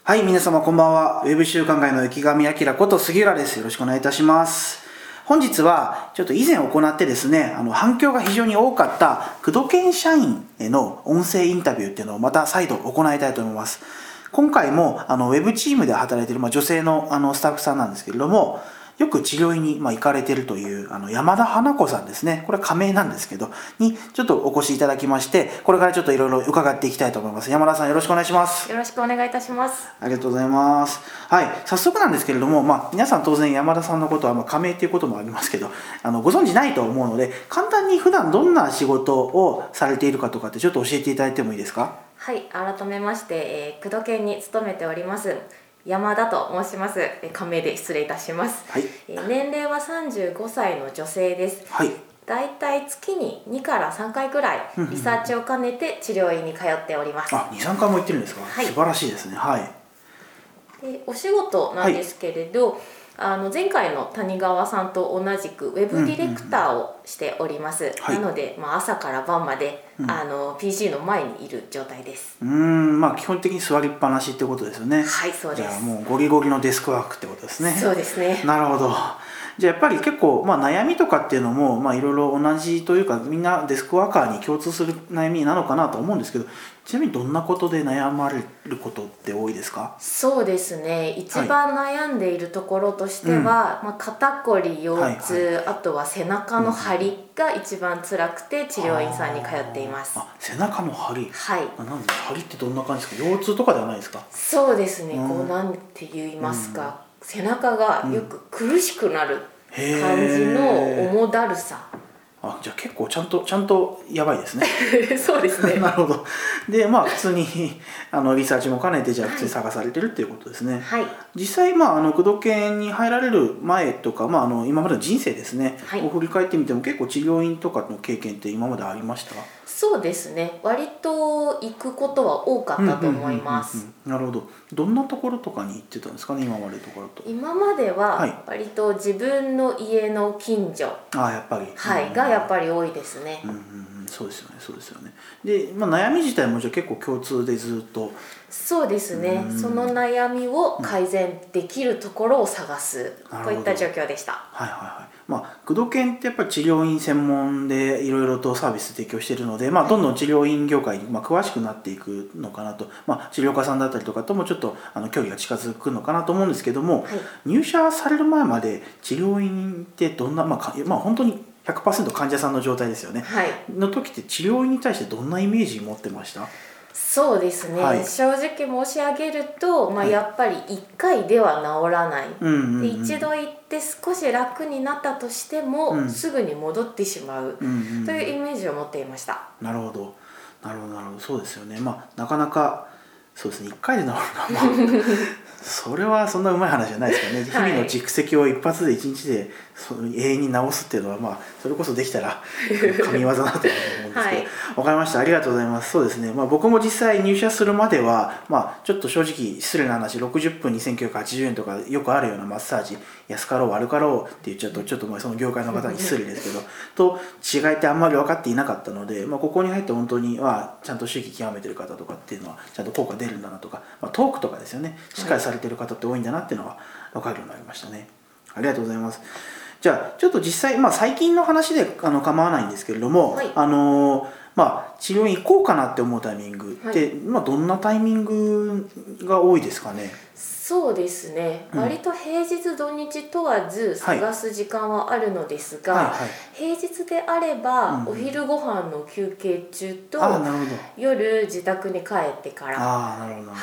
はい、皆様こんばんは。ウェブ週刊街の池上彰こと杉浦です。よろしくお願いいたします。本日はちょっと以前行ってですね、反響が非常に多かった工藤研社員への音声インタビューっていうのをまた再度行いたいと思います。今回もウェブチームで働いている、女性のスタッフさんなんですけれども、よく治療院に行かれているという山田花子さんですね。これは仮名なんですけど、にちょっとお越しいただきまして、これからちょっといろいろ伺っていきたいと思います。山田さんよろしくお願いします。 よろしくお願いいたします。 ありがとうございます。はい、早速なんですけれども、皆さん当然山田さんのことは仮名っていうこともありますけど、ご存知ないと思うので、簡単に普段どんな仕事をされているかとかってちょっと教えていただいてもいいですか？ はい、改めまして、工藤研に勤めております山田と申します。仮名で失礼いたします。 はい。 年齢は35歳の女性です。 はい。 だいたい月に2から3回くらいリサーチを兼ねて治療院に通っております。 2、3回も行ってるんですか？はい、素晴らしいですね。はい。 でお仕事なんですけれど、前回の谷川さんと同じくウェブディレクターをしております。なので、朝から晩まで、PC の前にいる状態です。 基本的に座りっぱなしってことですよね。 はい、そうです。 じゃあもうゴリゴリのデスクワークってことですね。 そうですね。 なるほど。じゃあやっぱり結構、悩みとかっていうのもいろいろ同じというか、みんなデスクワーカーに共通する悩みなのかなと思うんですけど、ちなみにどんなことで悩まれることって多いですか？ そうですね、一番悩んでいるところとしては、肩こり、腰痛、あとは背中の張りが一番辛くて治療院さんに通っています。 背中の張り。 はい。 なんで張りってどんな感じですか？腰痛とかではないですか？ そうですね、なんて言いますか、背中がよく苦しくなる感じの重だるさ。 じゃあ結構ちゃんとやばいですね。 そうですね。 なるほど。で普通にリサーチも兼ねてじゃあ普通に探されてるっていうことですね。 はい。 実際工藤研に入られる前とか今までの人生ですね、 はい、 を振り返ってみても結構治療院とかの経験って今までありました？ そうですね、割と行くことは多かったと思います。 なるほど。どんなところとかに行ってたんですかね、今までところと。 今までは割と自分の家の近所、 やっぱり、 がやっぱり多いですね。 そうですよね、そうですよね。で、悩み自体もじゃあ結構共通でずっと。 そうですね、その悩みを改善できるところを探す、といった状況でした。 工藤研ってやっぱり治療院専門でいろいろとサービス提供しているので、どんどん治療院業界に詳しくなっていくのかなと、治療家さんだったりとかともちょっと距離が近づくのかなと思うんですけども、入社される前まで治療院ってどんな、本当に 100% 患者さんの状態ですよね、の時って治療院に対してどんなイメージ持ってました？ そうですね、正直申し上げると、やっぱり1回では治らない、で一度行って少し楽になったとしても、すぐに戻ってしまう、というイメージを持っていました。 なるほど、そうですよね。なかなかそうですね、1回で治るのはそれはそんなうまい話じゃないですかね。日々の蓄積を一発で1日で永遠に治すっていうのはそれこそできたら神業だなと思うんですけど、わかりました、ありがとうございます。そうですね、僕も実際入社するまではちょっと正直失礼な話、60分2980円とかよくあるようなマッサージ、安かろう悪かろうって言っちゃうとちょっとその業界の方に失礼ですけどと違いってあんまり分かっていなかったので、ここに入って本当にちゃんと周期極めてる方とかっていうのはちゃんと効果出るんだなとか、トークとかですよね、しっかりされてる方って多いんだなっていうのは分かるようになりましたね。ありがとうございます。じゃあちょっと実際、最近の話で構わないんですけれども、治療院行こうかなって思うタイミングって、どんなタイミングが多いですかね？ そうですね、割と平日土日問わず探す時間はあるのですが、平日であれば、お昼ご飯の休憩中と夜自宅に帰ってから、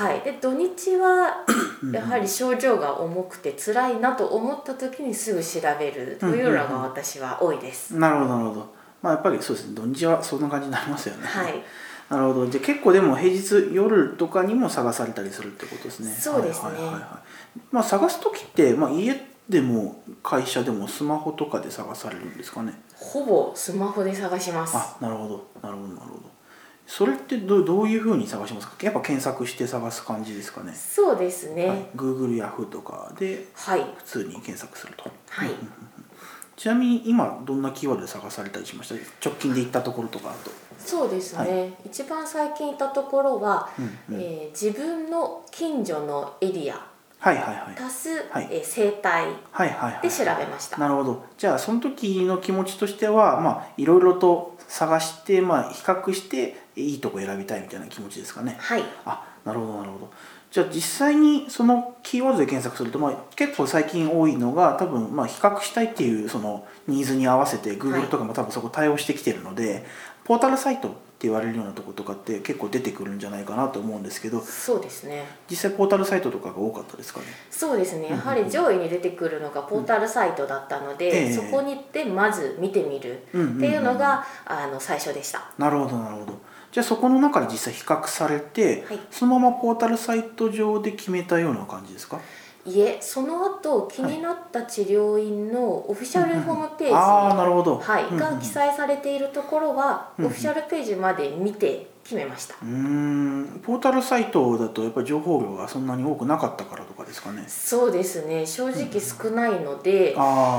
で土日はやはり症状が重くて辛いなと思った時にすぐ調べるというのが私は多いです。 なるほどなるほど。やっぱりそうですね、土日はそんな感じになりますよね。なるほど。じゃあ結構でも平日夜とかにも探されたりするってことですね。 そうですね。 探す時って、家でも会社でもスマホとかで探されるんですかね？ ほぼスマホで探します。 なるほど。それってどういうふうに探しますか？やっぱ検索して探す感じですかね？ そうですね。 Google、Yahoo とかで普通に検索すると。 ちなみに今どんなキーワードで探されたりしました？直近で行ったところとかあと。 そうですね、一番最近行ったところは、自分の近所のエリア足す、生態で調べました。 なるほど。じゃあその時の気持ちとしては、いろいろと探して、比較していいとこ選びたいみたいな気持ちですかね。 はい。 なるほどなるほど。じゃあ実際にそのキーワードで検索すると、結構最近多いのが多分比較したいっていうそのニーズに合わせて Google とかも多分そこ対応してきてるので、ポータルサイトって言われるようなとことかって結構出てくるんじゃないかなと思うんですけど。 そうですね。 実際ポータルサイトとかが多かったですかね。 そうですね。やはり上位に出てくるのがポータルサイトだったので、そこに行ってまず見てみるっていうのが最初でした。 なるほどなるほど。じゃあそこの中で実際比較されて、そのままポータルサイト上で決めたような感じですか？ いえ、その後気になった治療院のオフィシャルホームページが記載されているところはオフィシャルページまで見て決めました。 ポータルサイトだとやっぱり情報量がそんなに多くなかったからとかですかね。 そうですね、正直少ないので、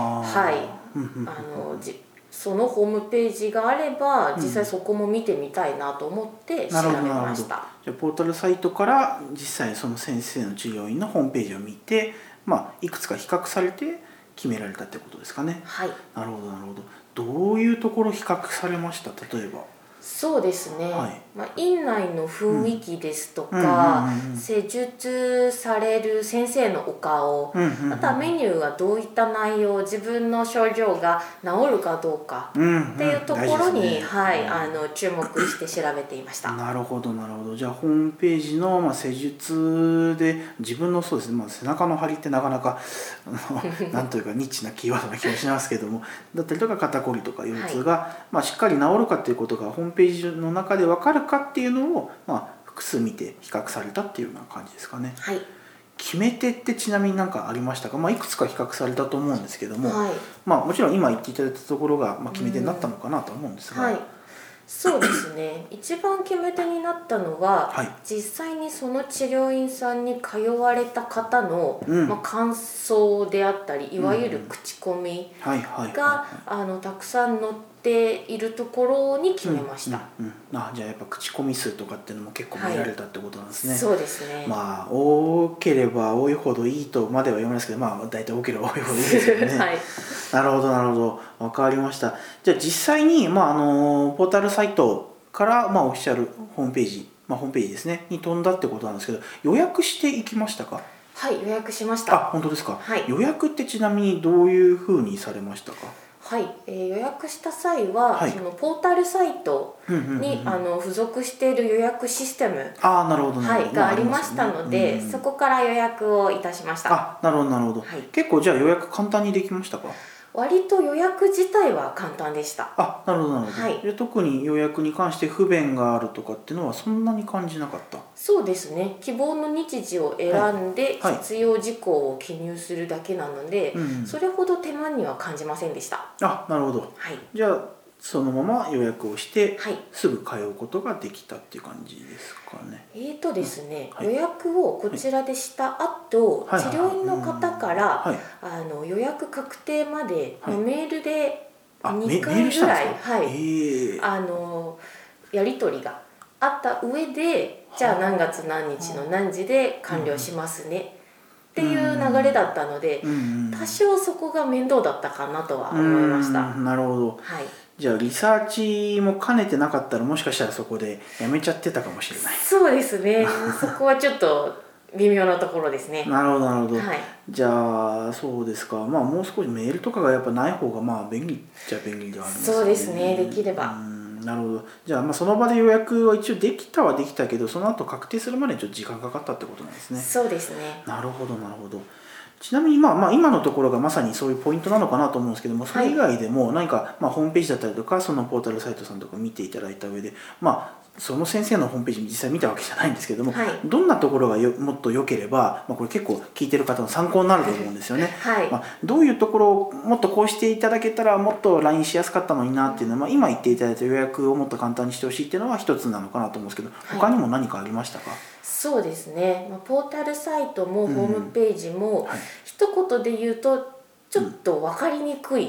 そのホームページがあれば実際そこも見てみたいなと思って調べました。 じゃあポータルサイトから実際その先生の治療院のホームページを見て、いくつか比較されて決められたってことですかね。 はい。 なるほどなるほど。どういうところ比較されました？例えば。 そうですね、院内の雰囲気ですとか、施術される先生のお顔、あとはメニューがどういった内容、自分の症状が治るかどうかっていうところに注目して調べていました。 なるほどなるほど。じゃあホームページの施術で自分のそうですね、背中の張りってなかなかなんというかニッチなキーワードな気もしますけどもだったりとか肩こりとか腰痛が、しっかり治るかっていうことがホームページの中で分かるかっていうのを、複数見て比較されたっていうような感じですかね。 はい。 決め手ってちなみに何かありましたか？いくつか比較されたと思うんですけども、もちろん今言っていただいたところが、決め手になったのかなと思うんですが。 そうですね、一番決め手になったのは、実際にその治療院さんに通われた方の、感想であったりいわゆる口コミがたくさん載っているところに決めました。 じゃあやっぱ口コミ数とかっていうのも結構見られたってことなんですね。 そうですね。 多ければ多いほどいいとまでは言わないですけど、大体多ければ多いほどいいですよね。なるほどなるほど、分かりました。じゃあ実際に、ポータルサイトから、オフィシャルホームページ、ホームページですねに飛んだってことなんですけど、予約していきましたか？ はい、予約しました。 本当ですか。予約ってちなみにどういうふうにされましたか？ 予約した際は、そのポータルサイトに付属している予約システムがありましたので、そこから予約をいたしました。 なるほどなるほど。結構じゃあ予約簡単にできましたか？ 割と予約自体は簡単でした。 なるほどなるほど。特に予約に関して不便があるとかっていうのはそんなに感じなかった？ そうですね、希望の日時を選んで必要事項を記入するだけなので、それほど手間には感じませんでした。 なるほど。じゃあそのまま予約をして、すぐ通うことができたっていう感じですかね。 ですね、予約をこちらでした後、治療院の方から予約確定までメールで2回ぐらいやり取りがあった上で、じゃあ何月何日の何時で完了しますねっていう流れだったので、多少そこが面倒だったかなとは思いました。 なるほど。じゃあリサーチも兼ねてなかったらもしかしたらそこでやめちゃってたかもしれない。 そうですねそこはちょっと微妙なところですね。 なるほどなるほど。じゃあそうですか。もう少しメールとかがやっぱない方が便利っちゃ便利ではありますね。 そうですね、できれば。 なるほど。じゃあその場で予約は一応できたけど、その後確定するまでちょっと時間かかったってことなんですね。 そうですね。 なるほどなるほど。ちなみに今のところがまさにそういうポイントなのかなと思うんですけども、それ以外でも何かホームページだったりとかそのポータルサイトさんとか見ていただいた上で、その先生のホームページ実際見たわけじゃないんですけども、どんなところがもっと良ければ、これ結構聞いてる方の参考になると思うんですよね。どういうところをもっとこうしていただけたらもっと LINE しやすかったのになっていうのは、今言っていただいた予約をもっと簡単にしてほしいっていうのは一つなのかなと思うんですけど、他にも何かありましたか？ そうですね、ポータルサイトもホームページも、一言で言うとちょっと分かりにくい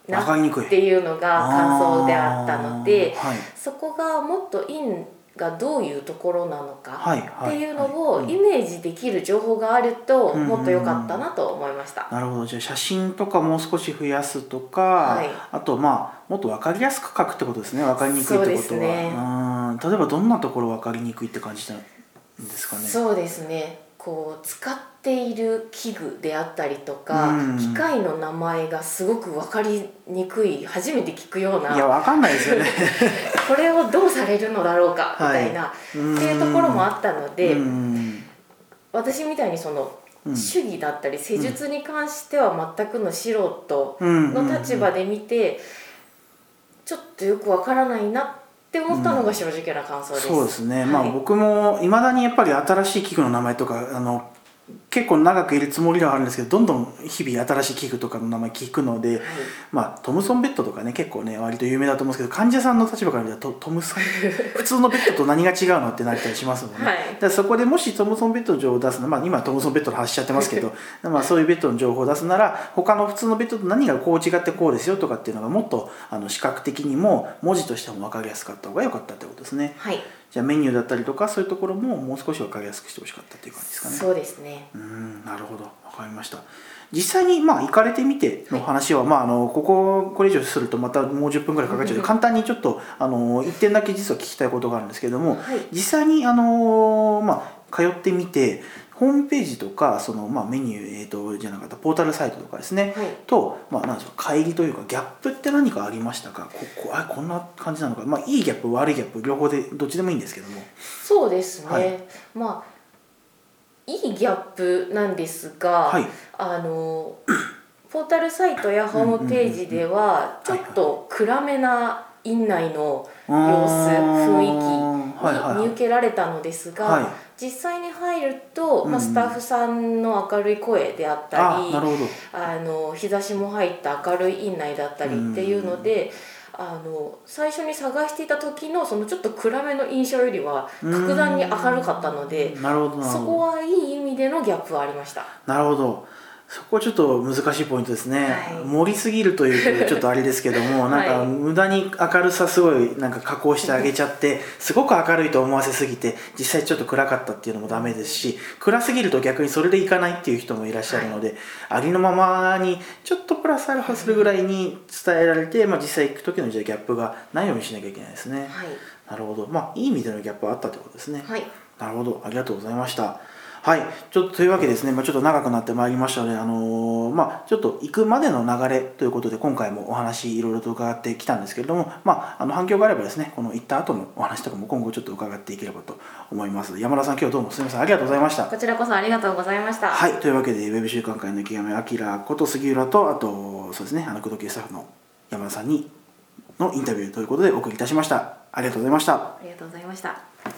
なっていうのが感想であったので、そこがもっと印がどういうところなのかっていうのをイメージできる情報があるともっと良かったなと思いました。 なるほど。じゃあ写真とかもう少し増やすとか、あともっと分かりやすく書くってことですね。分かりにくいってことは。そうですね。例えばどんなところ分かりにくいって感じたんですかね。 そうですね。使っている器具であったりとか、機械の名前がすごく分かりにくい、初めて聞くような、 いや分かんないですよねこれをどうされるのだろうかみたいな、っていうところもあったので、私みたいにその手技だったり施術に関しては全くの素人の立場で見て、ちょっとよく分からないなって思ったのが正直な感想です。 そうですね。僕もいまだにやっぱり新しい器具の名前とか結構長くいるつもりではあるんですけど、どんどん日々新しい器具とかの名前聞くので、トムソンベッドとかね、結構ね割と有名だと思うんですけど、患者さんの立場から見たらトムソン普通のベッドと何が違うのってなったりしますもんね。だからそこでもしトムソンベッドの情報を出すの、今トムソンベッドの話しちゃってますけどそういうベッドの情報を出すなら、他の普通のベッドと何がこう違ってこうですよとかっていうのがもっと視覚的にも文字としても分かりやすかった方が良かったってことですね。じゃあメニューだったりとかそういうところももう少し分かりやすくしてほしかったっていう感じですかね。 そうですね。 なるほど、分かりました。実際に行かれてみての話は、これ以上するとまたもう10分ぐらいかかっちゃうので簡単にちょっと1点だけ実は聞きたいことがあるんですけれども、実際に通ってみてホームページとかメニュー、じゃなかったポータルサイトとかですね、となんでしょう、乖離というかギャップって何かありましたか。こんな感じなのか、いいギャップ悪いギャップ両方でどっちでもいいんですけども。 そうですね、いいギャップなんですが、ポータルサイトやホームページではちょっと暗めな院内の様子、雰囲気に見受けられたのですが、実際に入ると、スタッフさんの明るい声であったり、日差しも入った明るい院内だったりっていうので、最初に探していた時のそのちょっと暗めの印象よりは格段に明るかったので、そこはいい意味でのギャップはありました。 なるほど。そこはちょっと難しいポイントですね。盛りすぎるというとちょっとあれですけどもなんか無駄に明るさすごいなんか加工してあげちゃってすごく明るいと思わせすぎて実際ちょっと暗かったっていうのもダメですし、暗すぎると逆にそれでいかないっていう人もいらっしゃるので、ありのままにちょっとプラスアルファするぐらいに伝えられて、実際行く時のギャップがないようにしなきゃいけないですね。なるほど。いい意味でのギャップはあったってことですね。なるほど、ありがとうございました。ちょっとというわけですね、ちょっと長くなってまいりましたので、ちょっと行くまでの流れということで今回もお話いろいろと伺ってきたんですけれども、反響があればですね、この行った後のお話とかも今後ちょっと伺っていければと思います。山田さん、今日どうもすみません、ありがとうございました。 こちらこそありがとうございました。 というわけでウェブ週刊会の極めあきらこと杉浦と、あとそうですね、工藤系スタッフの山田さんのインタビューということでお送りいたしました。ありがとうございました。 ありがとうございました。